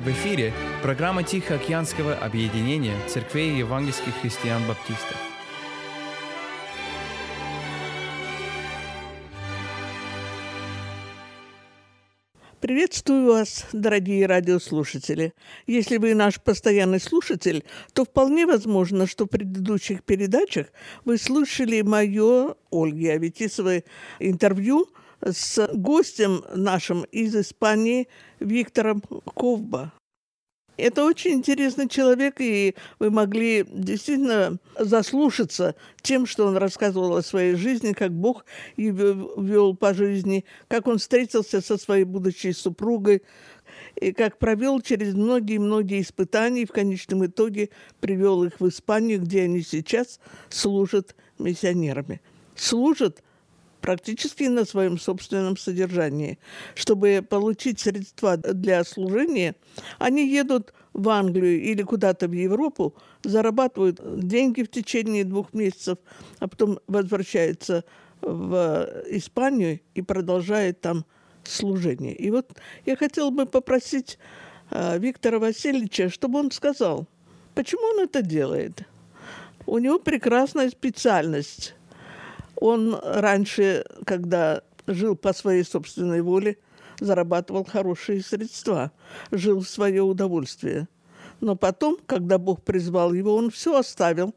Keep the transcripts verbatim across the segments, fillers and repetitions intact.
В эфире программа Тихоокеанского объединения церквей евангельских христиан-баптистов. Приветствую вас, дорогие радиослушатели. Если вы наш постоянный слушатель, то вполне возможно, что в предыдущих передачах вы слышали мое, Ольги Аветисовой, интервью с гостем нашим из Испании Виктором Ковба. Это очень интересный человек, и вы могли действительно заслушаться тем, что он рассказывал о своей жизни, как Бог его вел по жизни, как он встретился со своей будущей супругой, и как провел через многие-многие испытания, и в конечном итоге привел их в Испанию, где они сейчас служат миссионерами. Служат практически на своем собственном содержании. Чтобы получить средства для служения, они едут в Англию или куда-то в Европу, зарабатывают деньги в течение двух месяцев, а потом возвращаются в Испанию и продолжают там служение. И вот я хотела бы попросить а, Виктора Васильевича, чтобы он сказал, почему он это делает. У него прекрасная специальность. Он раньше, когда жил по своей собственной воле, зарабатывал хорошие средства, жил в свое удовольствие. Но потом, когда Бог призвал его, он все оставил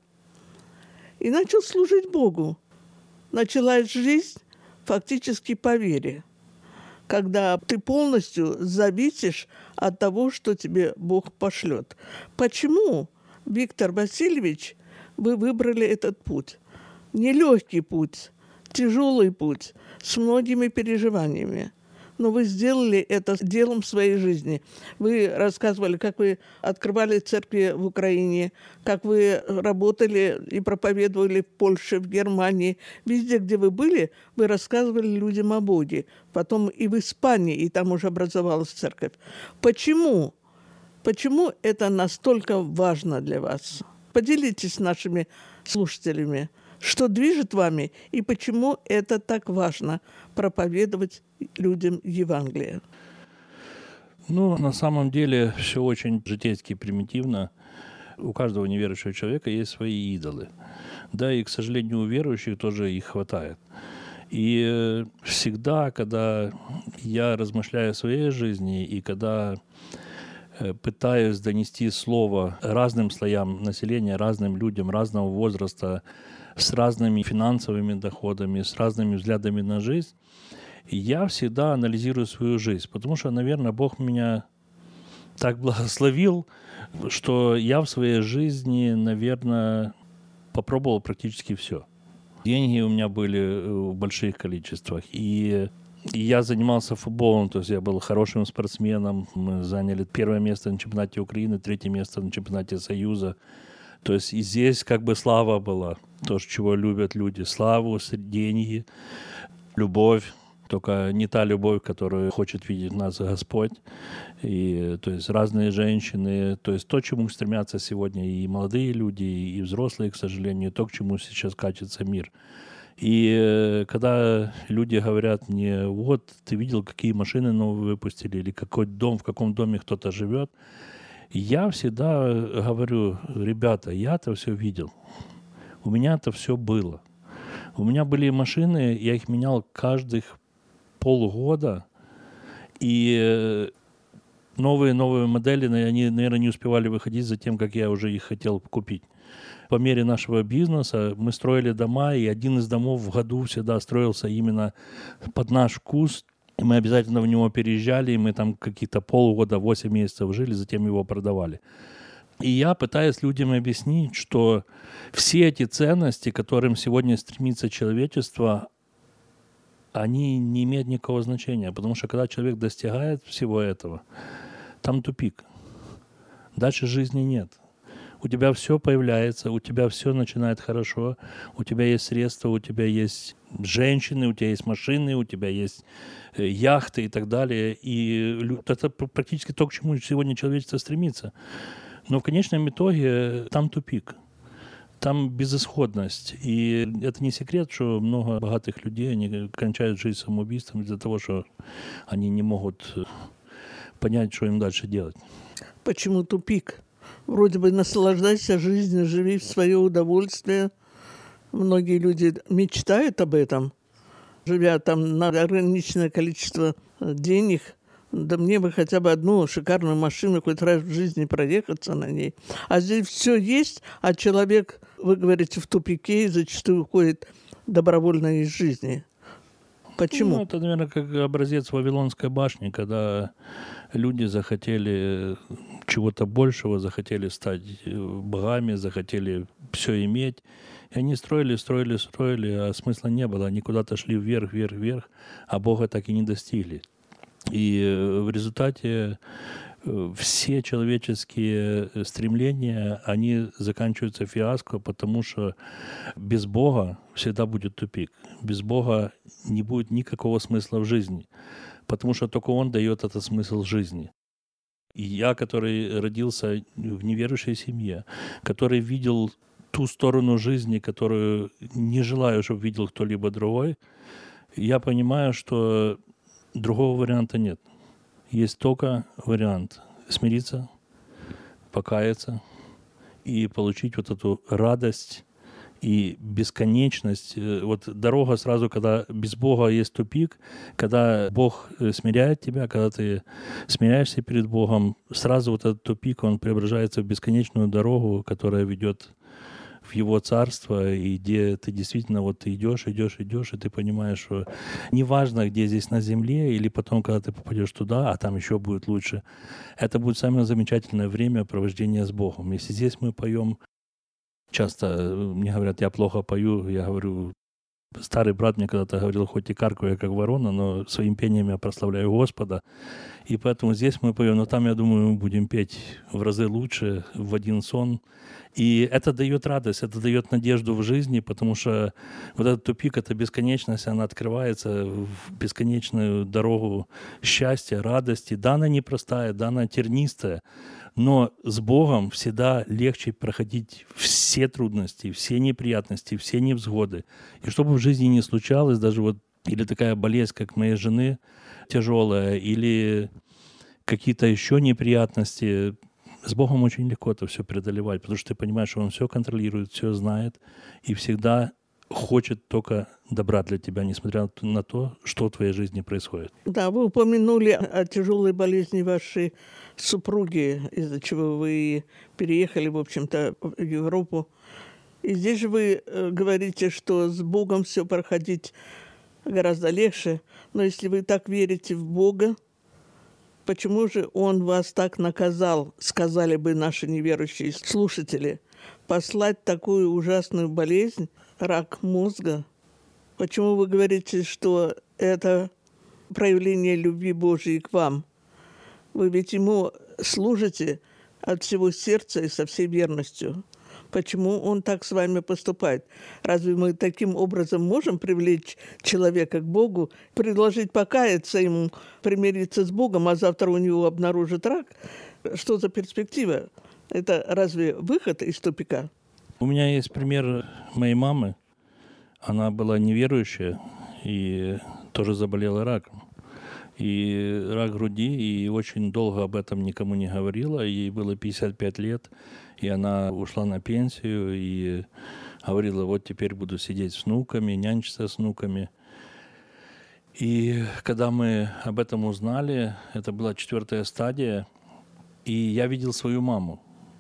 и начал служить Богу. Началась жизнь фактически по вере, когда ты полностью зависишь от того, что тебе Бог пошлет. Почему, Виктор Васильевич, вы выбрали этот путь? Нелегкий путь, тяжелый путь, с многими переживаниями. Но вы сделали это делом своей жизни. Вы рассказывали, как вы открывали церкви в Украине, как вы работали и проповедовали в Польше, в Германии. Везде, где вы были, вы рассказывали людям о Боге. Потом и в Испании, и там уже образовалась церковь. Почему? Почему это настолько важно для вас? Поделитесь с нашими слушателями. Что движет вами и почему это так важно проповедовать людям Евангелие? Ну, на самом деле, все очень житейски примитивно. У каждого неверующего человека есть свои идолы. Да, и, к сожалению, у верующих тоже их хватает. И всегда, когда я размышляю о своей жизни и когда пытаюсь донести слово разным слоям населения, разным людям разного возраста, с разными финансовыми доходами, с разными взглядами на жизнь, я всегда анализирую свою жизнь, потому что, наверное, Бог меня так благословил, что я в своей жизни, наверное, попробовал практически все. Деньги у меня были в больших количествах, и И я занимался футболом, то есть я был хорошим спортсменом. Мы заняли первое место на чемпионате Украины, третье место на чемпионате Союза. То есть и здесь как бы слава была, то, чего любят люди. Славу, деньги, любовь. Только не та любовь, которую хочет видеть нас Господь. И, то есть разные женщины. То есть то, к чему стремятся сегодня и молодые люди, и взрослые, к сожалению, то, к чему сейчас катится мир. И когда люди говорят мне, вот, ты видел, какие машины новые выпустили, или какой дом, в каком доме кто-то живет, я всегда говорю, ребята, я-то все видел, у меня-то все было. У меня были машины, я их менял каждых полгода, и новые-новые модели, они, наверное, не успевали выходить за тем, как я уже их хотел купить. По мере нашего бизнеса мы строили дома, и один из домов в году всегда строился именно под наш вкус. И мы обязательно в него переезжали, и мы там какие-то полгода, восемь месяцев жили, затем его продавали. И я пытаюсь людям объяснить, что все эти ценности, к которым сегодня стремится человечество, они не имеют никакого значения, потому что когда человек достигает всего этого, там тупик. Дальше жизни нет. У тебя все появляется, у тебя все начинает хорошо, у тебя есть средства, у тебя есть женщины, у тебя есть машины, у тебя есть яхты и так далее. И это практически то, к чему сегодня человечество стремится. Но в конечном итоге там тупик, там безысходность. И это не секрет, что много богатых людей, они кончают жизнь самоубийством из-за того, что они не могут понять, что им дальше делать. Почему тупик? Вроде бы наслаждайся жизнью, живи в свое удовольствие. Многие люди мечтают об этом, живя там на ограниченное количество денег. Да мне бы хотя бы одну шикарную машину хоть раз в жизни проехаться на ней. А здесь все есть, а человек, вы говорите, в тупике и зачастую уходит добровольно из жизни. Почему? Ну, это, наверное, как образец Вавилонской башни, когда люди захотели чего-то большего, захотели стать богами, захотели все иметь. И они строили, строили, строили, а смысла не было. Они куда-то шли вверх, вверх, вверх, а Бога так и не достигли. И в результате все человеческие стремления, они заканчиваются фиаско, потому что без Бога всегда будет тупик. Без Бога не будет никакого смысла в жизни, потому что только Он дает этот смысл жизни. И я, который родился в неверующей семье, который видел ту сторону жизни, которую не желаю, чтобы видел кто-либо другой, я понимаю, что другого варианта нет. Есть только вариант смириться, покаяться и получить вот эту радость и бесконечность. Вот дорога сразу, когда без Бога есть тупик, когда Бог смиряет тебя, когда ты смиряешься перед Богом, сразу вот этот тупик, он преображается в бесконечную дорогу, которая ведет в Его царство, и где ты действительно вот ты идешь, идешь, идешь, и ты понимаешь, что неважно, где здесь на земле, или потом, когда ты попадешь туда, а там еще будет лучше, это будет самое замечательное время провождения с Богом. Если здесь мы поем, часто мне говорят, я плохо пою, я говорю, старый брат мне когда-то говорил, хоть и каркаю я как ворона, но своим пением я прославляю Господа. И поэтому здесь мы поем, но там, я думаю, мы будем петь в разы лучше, в один сон. И это дает радость, это дает надежду в жизни, потому что вот этот тупик, эта бесконечность, она открывается в бесконечную дорогу счастья, радости. Да, она непростая, да, она тернистая, но с Богом всегда легче проходить все трудности, все неприятности, все невзгоды. И что бы в жизни ни случалось, даже вот или такая болезнь, как моей жены, тяжелая, или какие-то еще неприятности, с Богом очень легко это все преодолевать, потому что ты понимаешь, что Он все контролирует, все знает и всегда хочет только добра для тебя, несмотря на то, что в твоей жизни происходит. Да, вы упомянули о тяжелой болезни вашей супруги, из-за чего вы переехали, в общем-то, в Европу. И здесь же вы говорите, что с Богом все проходить гораздо легче. Но если вы так верите в Бога, почему же Он вас так наказал, сказали бы наши неверующие слушатели, послать такую ужасную болезнь, рак мозга? Почему вы говорите, что это проявление любви Божией к вам? Вы ведь Ему служите от всего сердца и со всей верностью. Почему Он так с вами поступает? Разве мы таким образом можем привлечь человека к Богу, предложить покаяться ему, примириться с Богом, а завтра у него обнаружат рак? Что за перспектива? Это разве выход из тупика? У меня есть пример моей мамы. Она была неверующая и тоже заболела раком. И рак груди, и очень долго об этом никому не говорила. Ей было пятьдесят пять лет, и она ушла на пенсию и говорила, вот теперь буду сидеть с внуками, нянчиться с внуками. И когда мы об этом узнали, это была четвертая стадия, и я видел свою маму.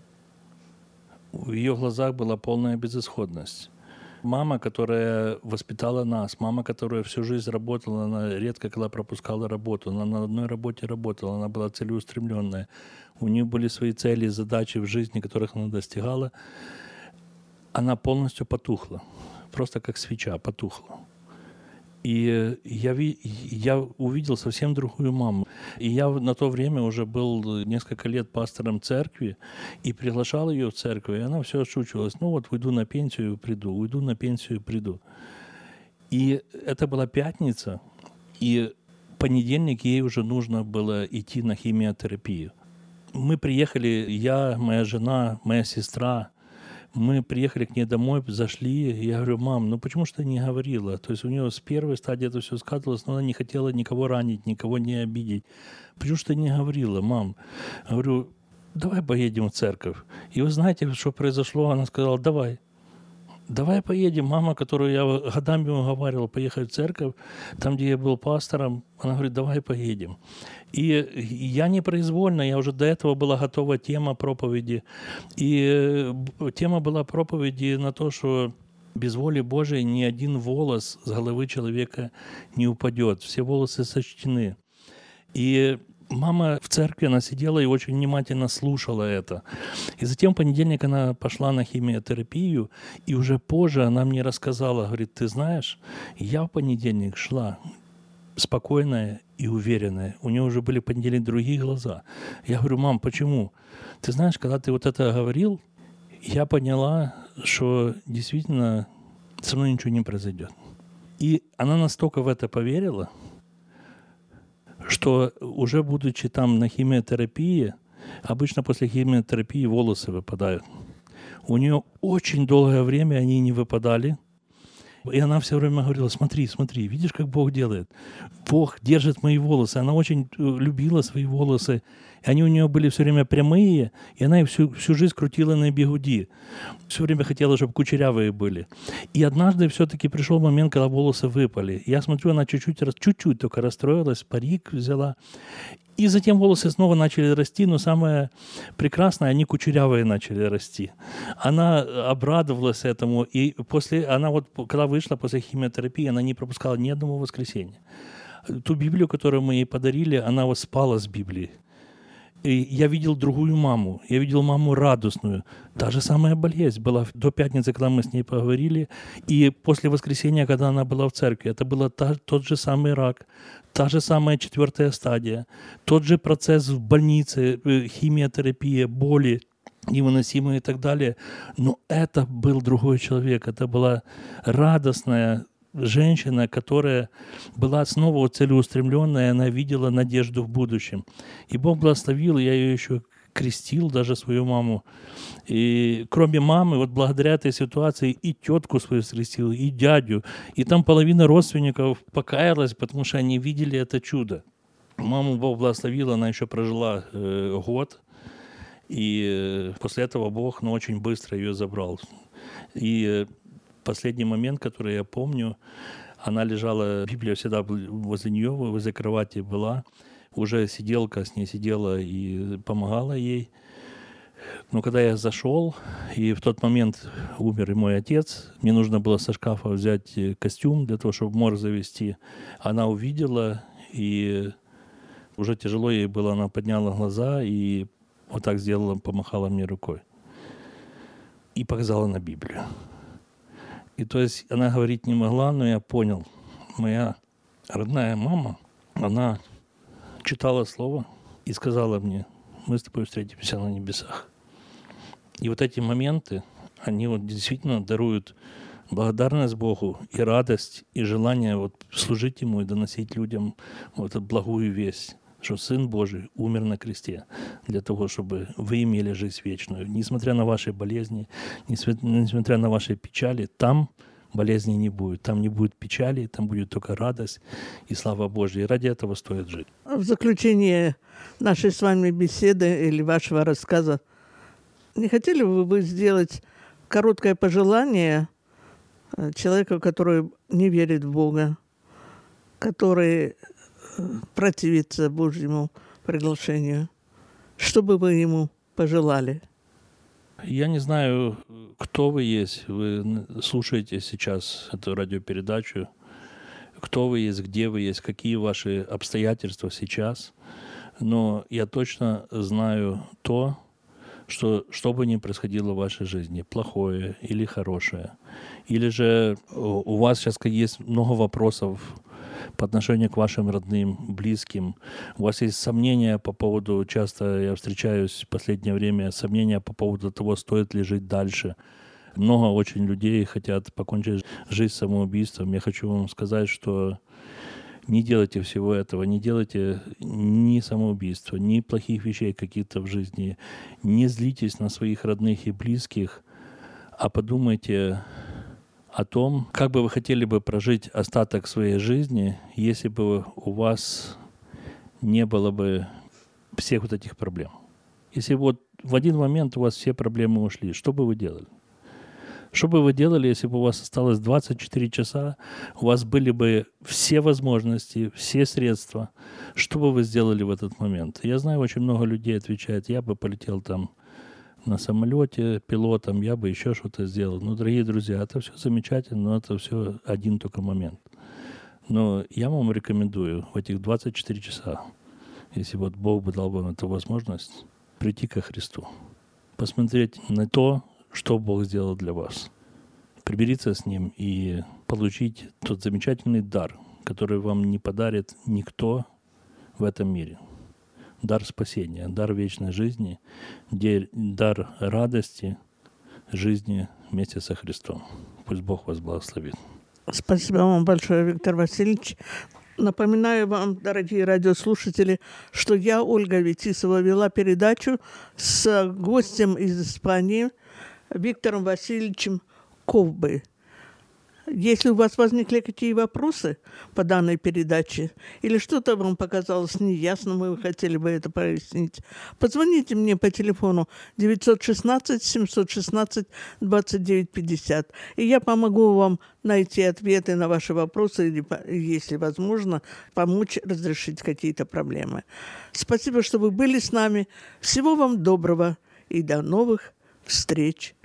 В ее глазах была полная безысходность. Мама, которая воспитала нас, мама, которая всю жизнь работала, она редко когда пропускала работу, она на одной работе работала, она была целеустремленная. У нее были свои цели, задачи в жизни, которых она достигала. Она полностью потухла, просто как свеча потухла. И я, я увидел совсем другую маму. И я на то время уже был несколько лет пастором церкви и приглашал ее в церковь, и она все отшучивалась. Ну вот, уйду на пенсию, приду, уйду на пенсию, приду. И это была пятница, и в понедельник ей уже нужно было идти на химиотерапию. Мы приехали, я, моя жена, моя сестра, Мы приехали к ней домой, зашли, и я говорю: мам, ну почему что ты не говорила? То есть у нее с первой стадии это все скатывалось, но она не хотела никого ранить, никого не обидеть. Почему что ты не говорила, мам? Говорю: давай поедем в церковь. И вы знаете, что произошло? Она сказала: давай. Давай поедем. Мама, которую я годами уговаривал поехать в церковь, там, где я был пастором, она говорит: давай поедем. И я непроизвольно, я уже до этого была готова тема проповеди. И тема была проповеди на то, что без воли Божией ни один волос с головы человека не упадет. Все волосы сочтены. И мама в церкви, она сидела и очень внимательно слушала это. И затем в понедельник она пошла на химиотерапию, и уже позже она мне рассказала, говорит: ты знаешь, я в понедельник шла спокойная и уверенная. У нее уже были в понедельник другие глаза. Я говорю: мам, почему? Ты знаешь, когда ты вот это говорил, я поняла, что действительно со мной ничего не произойдет. И она настолько в это поверила, что уже будучи там на химиотерапии, обычно после химиотерапии волосы выпадают. У нее очень долгое время они не выпадали. И она все время говорила: смотри, смотри, видишь, как Бог делает? Бог держит мои волосы. Она очень любила свои волосы. Они у нее были все время прямые, и она их всю, всю жизнь крутила на бигуди. Все время хотела, чтобы кучерявые были. И однажды все-таки пришел момент, когда волосы выпали. Я смотрю, она чуть-чуть, чуть-чуть только расстроилась, парик взяла. И затем волосы снова начали расти, но самое прекрасное, они кучерявые начали расти. Она обрадовалась этому, и после, она вот, когда вышла после химиотерапии, она не пропускала ни одного воскресенья. Ту Библию, которую мы ей подарили, она вот спала с Библией. И я видел другую маму, я видел маму радостную. Та же самая болезнь была до пятницы, когда мы с ней поговорили, и после воскресенья, когда она была в церкви, это был та, тот же самый рак, та же самая четвертая стадия, тот же процесс в больнице, химиотерапия, боли невыносимые и так далее. Но это был другой человек, это была радостная женщина, которая была снова целеустремленная, она видела надежду в будущем. И Бог благословил, я ее еще крестил, даже свою маму. И кроме мамы, вот благодаря этой ситуации и тетку свою скрестил, и дядю, и там половина родственников покаялась, потому что они видели это чудо. Маму Бог благословил, она еще прожила э, год, и э, после этого Бог, ну, очень быстро ее забрал. И э, последний момент, который я помню, она лежала, Библия всегда возле нее, возле кровати была, уже сиделка с ней сидела и помогала ей. Но когда я зашел, и в тот момент умер и мой отец, мне нужно было со шкафа взять костюм для того, чтобы морг завести, она увидела, и уже тяжело ей было, она подняла глаза и вот так сделала, помахала мне рукой и показала на Библию. И то есть она говорить не могла, но я понял. Моя родная мама, она читала слово и сказала мне: мы с тобой встретимся на небесах. И вот эти моменты, они вот действительно даруют благодарность Богу и радость, и желание вот служить Ему и доносить людям вот эту благую весть, что Сын Божий умер на кресте для того, чтобы вы имели жизнь вечную. Несмотря на ваши болезни, несмотря на ваши печали, там болезни не будет. Там не будет печали, там будет только радость и слава Божья. И ради этого стоит жить. В заключение нашей с вами беседы или вашего рассказа, не хотели бы вы сделать короткое пожелание человеку, который не верит в Бога, который противиться Божьему приглашению? Что бы вы ему пожелали? Я не знаю, кто вы есть. Вы слушаете сейчас эту радиопередачу. Кто вы есть, где вы есть, какие ваши обстоятельства сейчас. Но я точно знаю то, что что бы ни происходило в вашей жизни, плохое или хорошее, или же у вас сейчас есть много вопросов по отношению к вашим родным, близким. У вас есть сомнения по поводу, часто я встречаюсь в последнее время, сомнения по поводу того, стоит ли жить дальше. Много очень людей хотят покончить жизнь самоубийством. Я хочу вам сказать, что не делайте всего этого, не делайте ни самоубийства, ни плохих вещей каких-то в жизни. Не злитесь на своих родных и близких, а подумайте о том, как бы вы хотели бы прожить остаток своей жизни, если бы у вас не было бы всех вот этих проблем. Если вот в один момент у вас все проблемы ушли, что бы вы делали? Что бы вы делали, если бы у вас осталось двадцать четыре часа, у вас были бы все возможности, все средства? Что бы вы сделали в этот момент? Я знаю, очень много людей отвечает, я бы полетел там на самолете пилотом, я бы еще что-то сделал. Ну, дорогие друзья, это все замечательно, но это все один только момент. Но я вам рекомендую в этих двадцать четыре часа, если вот Бог бы дал вам эту возможность, прийти ко Христу, посмотреть на то, что Бог сделал для вас, примириться с Ним и получить тот замечательный дар, который вам не подарит никто в этом мире. Дар спасения, дар вечной жизни, дар радости жизни вместе со Христом. Пусть Бог вас благословит. Спасибо вам большое, Виктор Васильевич. Напоминаю вам, дорогие радиослушатели, что я, Ольга Аветисова, вела передачу с гостем из Испании Виктором Васильевичем Ковбой. Если у вас возникли какие вопросы по данной передаче или что-то вам показалось неясным, и вы хотели бы это прояснить, позвоните мне по телефону девятьсот шестнадцать семьсот шестнадцать двадцать девять пятьдесят, и я помогу вам найти ответы на ваши вопросы или, если возможно, помочь разрешить какие-то проблемы. Спасибо, что вы были с нами. Всего вам доброго и до новых встреч